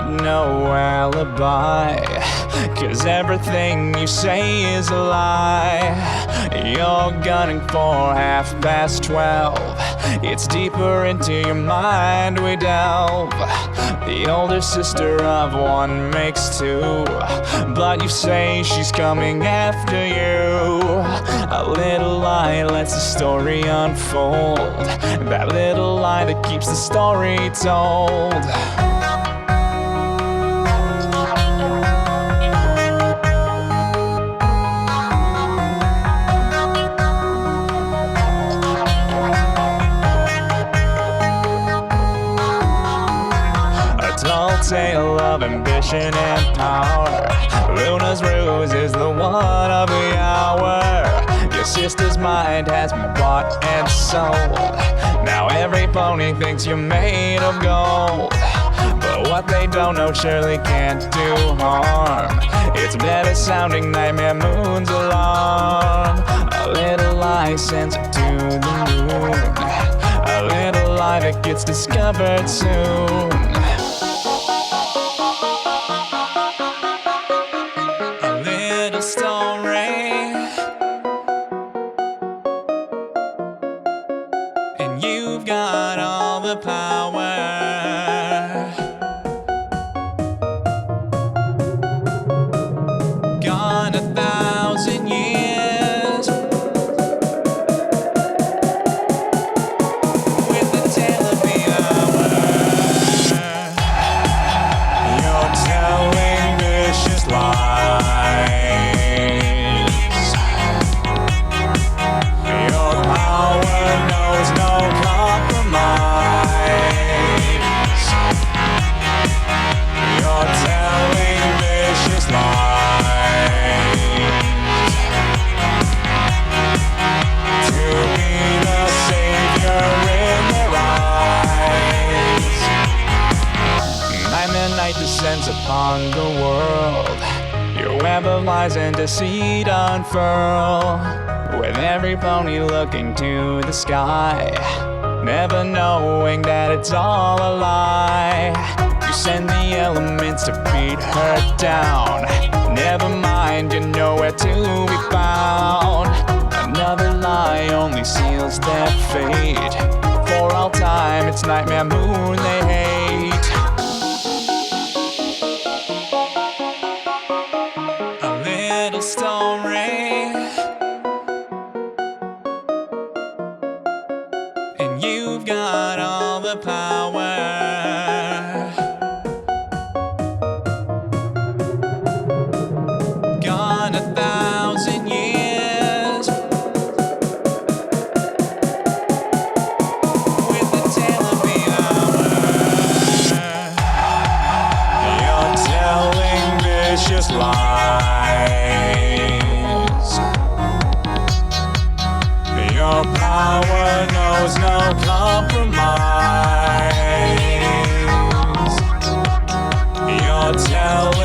got no alibi, 'cause everything you say is a lie. You're gunning for 12:30. It's deeper into your mind we delve. The older sister of one makes two, but you say she's coming after you. A little lie lets the story unfold, that little lie that keeps the story told. Tall tale of ambition and power. Luna's ruse is the one of the hour. Your sister's mind has been bought and sold. Now every pony thinks you're made of gold, but what they don't know surely can't do harm. It's better sounding nightmare moon's alarm. A little lie sends it to the moon, a little lie that gets discovered soon. Story, and you've got all the power. Gone 1,000 years with the tale of the hour. You're telling vicious lies. Night descends upon the world. Your web of lies and deceit unfurl, with every pony looking to the sky, never knowing that it's all a lie. You send the elements to beat her down. Never mind, you're nowhere to be found. Another lie only seals their fate. For all time, it's Nightmare Moon they hate. Story, and you've got all the power. Gone 1,000 years with the tale of the hour. You're telling vicious lies. Your power knows no compromise. You're telling